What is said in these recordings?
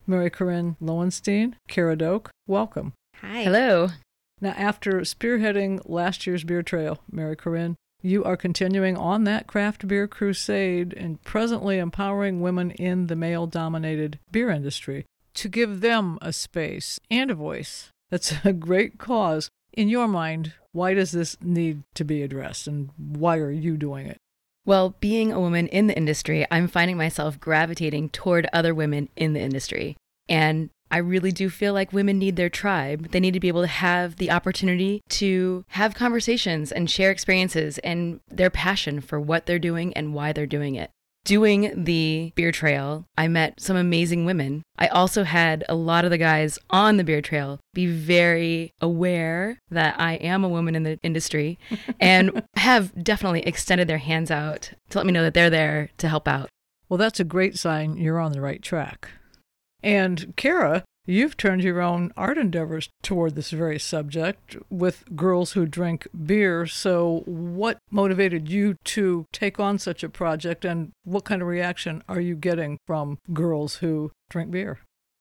Mary Corinne Lowenstein, Kara Doak, welcome. Hi. Hello. Now, after spearheading last year's beer trail, Mary Corinne, you are continuing on that craft beer crusade and presently empowering women in the male-dominated beer industry to give them a space and a voice. That's a great cause. In your mind, why does this need to be addressed, and why are you doing it? Well, being a woman in the industry, I'm finding myself gravitating toward other women in the industry. And I really do feel like women need their tribe. They need to be able to have the opportunity to have conversations and share experiences and their passion for what they're doing and why they're doing it. Doing the beer trail, I met some amazing women. I also had a lot of the guys on the beer trail be very aware that I am a woman in the industry and have definitely extended their hands out to let me know that they're there to help out. Well, that's a great sign you're on the right track. And Kara, you've turned your own art endeavors toward this very subject with Girls Who Drink Beer. So what motivated you to take on such a project, and what kind of reaction are you getting from girls who drink beer?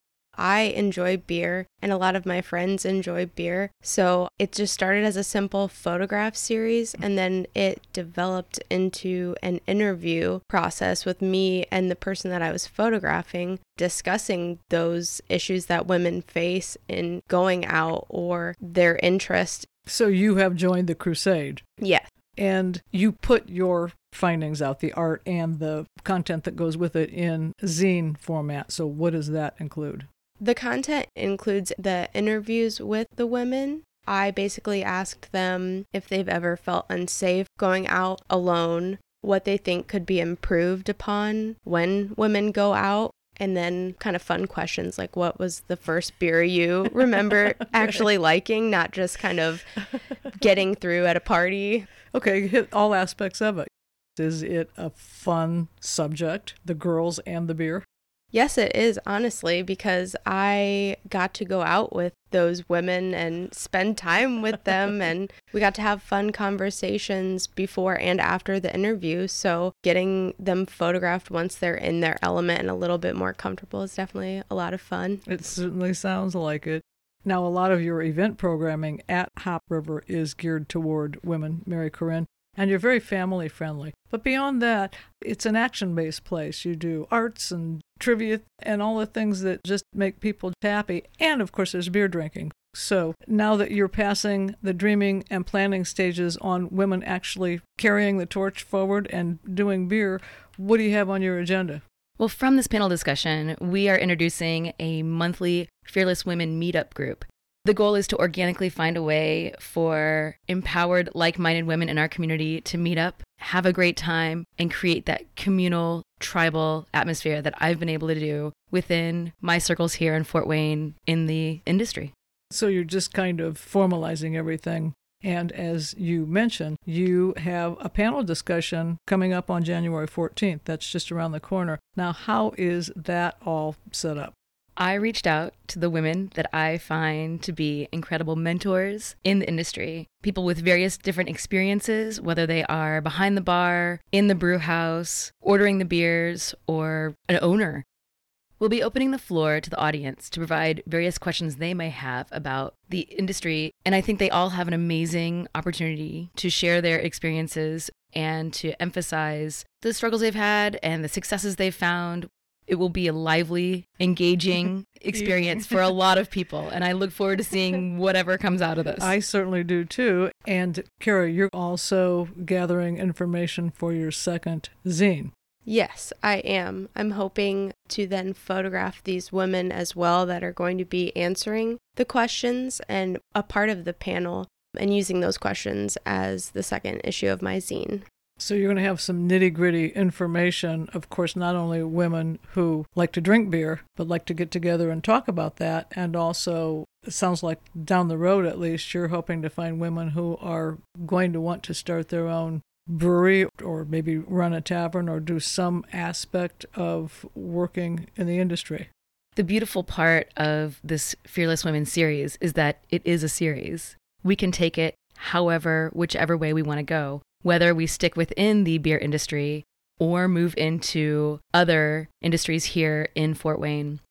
I enjoy beer, and a lot of my friends enjoy beer. So it just started as a simple photograph series, and then it developed into an interview process with me and the person that I was photographing, discussing those issues that women face in going out or their interest. So you have joined the crusade. Yes. And you put your findings out, the art and the content that goes with it, in zine format. So what does that include? The content includes the interviews with the women. I basically asked them if they've ever felt unsafe going out alone, what they think could be improved upon when women go out, and then kind of fun questions like, what was the first beer you remember actually liking, not just kind of getting through at a party. Okay, hit all aspects of it. Is it a fun subject, the girls and the beer? Yes, it is, honestly, because I got to go out with those women and spend time with them, and we got to have fun conversations before and after the interview. So getting them photographed once they're in their element and a little bit more comfortable is definitely a lot of fun. It certainly sounds like it. Now, a lot of your event programming at Hop River is geared toward women, Mary Corinne, and you're very family friendly. But beyond that, it's an action-based place. You do arts and trivia and all the things that just make people happy. And of course, there's beer drinking. So now that you're passing the dreaming and planning stages on women actually carrying the torch forward and doing beer, what do you have on your agenda? Well, from this panel discussion, we are introducing a monthly Fearless Women meetup group. The goal is to organically find a way for empowered, like-minded women in our community to meet up, have a great time, and create that communal, tribal atmosphere that I've been able to do within my circles here in Fort Wayne in the industry. So you're just kind of formalizing everything. And as you mentioned, you have a panel discussion coming up on January 14th. That's just around the corner. Now, how is that all set up? I reached out to the women that I find to be incredible mentors in the industry, people with various different experiences, whether they are behind the bar, in the brew house, ordering the beers, or an owner. We'll be opening the floor to the audience to provide various questions they may have about the industry, and I think they all have an amazing opportunity to share their experiences and to emphasize the struggles they've had and the successes they've found. It will be a lively, engaging experience for a lot of people, and I look forward to seeing whatever comes out of this. I certainly do, too. And, Kara, you're also gathering information for your second zine. Yes, I am. I'm hoping to then photograph these women as well that are going to be answering the questions and a part of the panel, and using those questions as the second issue of my zine. So you're going to have some nitty-gritty information, of course, not only women who like to drink beer, but like to get together and talk about that. And also, it sounds like down the road, at least, you're hoping to find women who are going to want to start their own brewery or maybe run a tavern or do some aspect of working in the industry. The beautiful part of this Fearless Women series is that it is a series. We can take it whichever way we want to go, whether we stick within the beer industry or move into other industries here in Fort Wayne.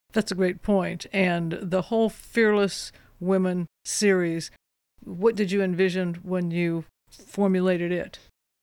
That's a great point. And the whole Fearless Women series, what did you envision when you formulated it?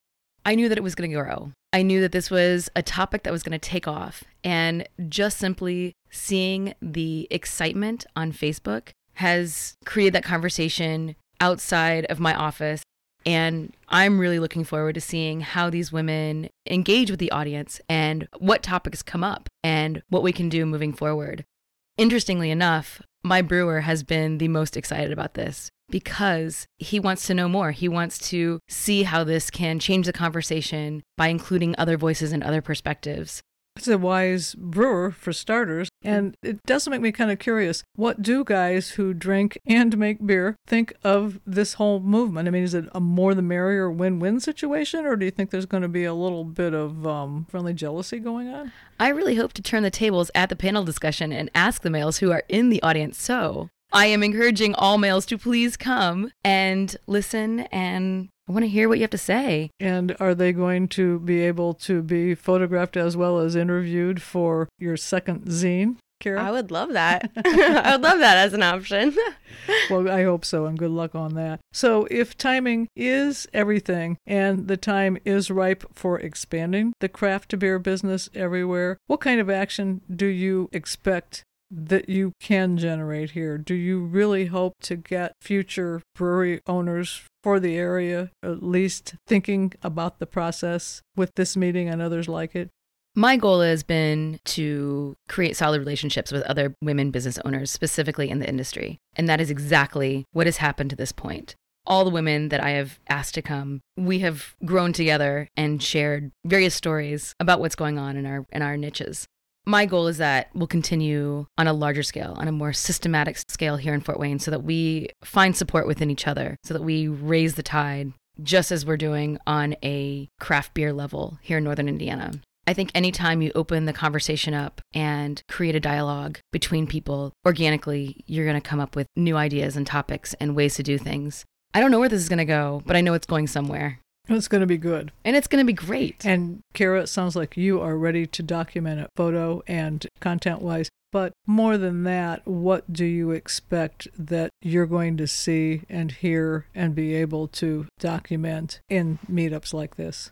I knew that it was going to grow. I knew that this was a topic that was going to take off. And just simply seeing the excitement on Facebook has created that conversation outside of my office. And I'm really looking forward to seeing how these women engage with the audience and what topics come up and what we can do moving forward. Interestingly enough, my brewer has been the most excited about this because he wants to know more. He wants to see how this can change the conversation by including other voices and other perspectives. It's a wise brewer, for starters, and it does make me kind of curious. What do guys who drink and make beer think of this whole movement? I mean, is it a more the merrier win-win situation, or do you think there's going to be a little bit of friendly jealousy going on? I really hope to turn the tables at the panel discussion and ask the males who are in the audience so. I am encouraging all males to please come and listen, and I want to hear what you have to say. And are they going to be able to be photographed as well as interviewed for your second zine, Kara? I would love that. I would love that as an option. Well, I hope so, and good luck on that. So if timing is everything and the time is ripe for expanding the craft beer business everywhere, what kind of action do you expect that you can generate here? Do you really hope to get future brewery owners for the area at least thinking about the process with this meeting and others like it? My goal has been to create solid relationships with other women business owners, specifically in the industry. And that is exactly what has happened to this point. All the women that I have asked to come, we have grown together and shared various stories about what's going on in our niches. My goal is that we'll continue on a larger scale, on a more systematic scale here in Fort Wayne, so that we find support within each other, so that we raise the tide, just as we're doing on a craft beer level here in Northern Indiana. I think anytime you open the conversation up and create a dialogue between people, organically, you're going to come up with new ideas and topics and ways to do things. I don't know where this is going to go, but I know it's going somewhere. It's going to be good. And it's going to be great. And Kara, it sounds like you are ready to document it photo and content-wise. But more than that, what do you expect that you're going to see and hear and be able to document in meetups like this?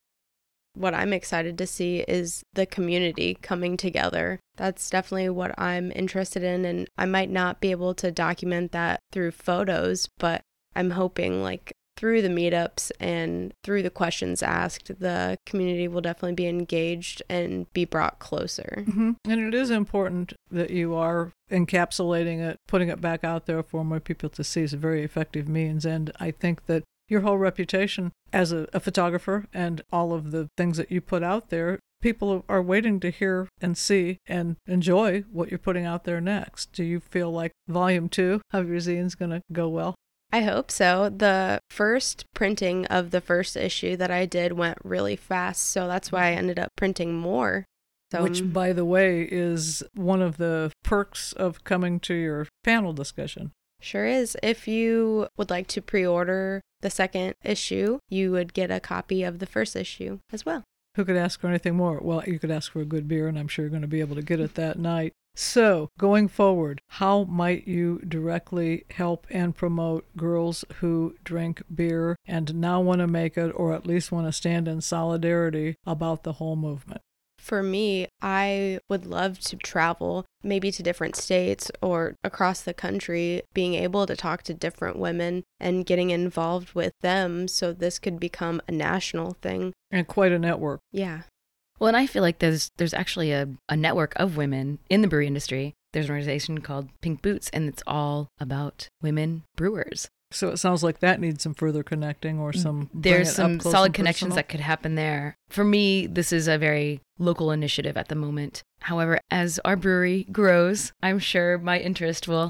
What I'm excited to see is the community coming together. That's definitely what I'm interested in, and I might not be able to document that through photos, but I'm hoping through the meetups and through the questions asked, the community will definitely be engaged and be brought closer. Mm-hmm. And it is important that you are encapsulating it, putting it back out there for more people to see. It's a very effective means, and I think that your whole reputation as a photographer and all of the things that you put out there, people are waiting to hear and see and enjoy what you're putting out there next. Do you feel like volume 2 of your zine is going to go well? I hope so. The first printing of the first issue that I did went really fast, so that's why I ended up printing more. So, which, by the way, is one of the perks of coming to your panel discussion. Sure is. If you would like to pre-order the second issue, you would get a copy of the first issue as well. Who could ask for anything more? Well, you could ask for a good beer, and I'm sure you're going to be able to get it that night. So, going forward, how might you directly help and promote girls who drink beer and now want to make it, or at least want to stand in solidarity about the whole movement? For me, I would love to travel, maybe to different states or across the country, being able to talk to different women and getting involved with them so this could become a national thing. And quite a network. Yeah. Well, and I feel like there's actually a network of women in the brewery industry. There's an organization called Pink Boots, and it's all about women brewers. So it sounds like that needs some further connecting or some... There's some solid connections that could happen there. For me, this is a very local initiative at the moment. However, as our brewery grows, I'm sure my interest will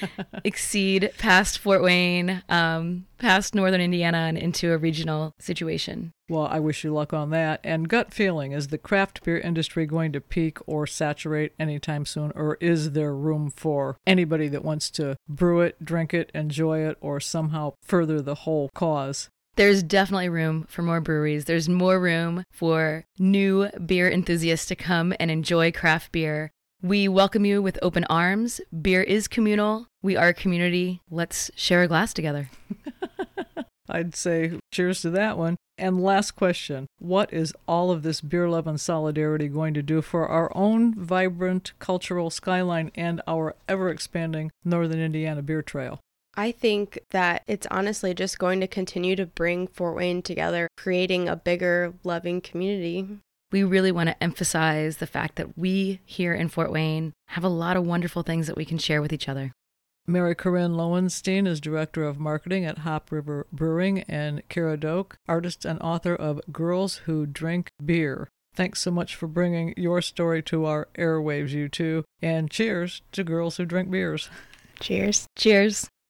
exceed past Fort Wayne, past Northern Indiana, and into a regional situation. Well, I wish you luck on that. And gut feeling, is the craft beer industry going to peak or saturate anytime soon? Or is there room for anybody that wants to brew it, drink it, enjoy it, or somehow further the whole cause? There's definitely room for more breweries. There's more room for new beer enthusiasts to come and enjoy craft beer. We welcome you with open arms. Beer is communal. We are a community. Let's share a glass together. I'd say cheers to that one. And last question, what is all of this beer love and solidarity going to do for our own vibrant cultural skyline and our ever-expanding Northern Indiana Beer Trail? I think that it's honestly just going to continue to bring Fort Wayne together, creating a bigger, loving community. We really want to emphasize the fact that we here in Fort Wayne have a lot of wonderful things that we can share with each other. Mary Corinne Lowenstein is Director of Marketing at Hop River Brewing, and Kara Doak, artist and author of Girls Who Drink Beer. Thanks so much for bringing your story to our airwaves, you two, and cheers to girls who drink beers. Cheers. Cheers.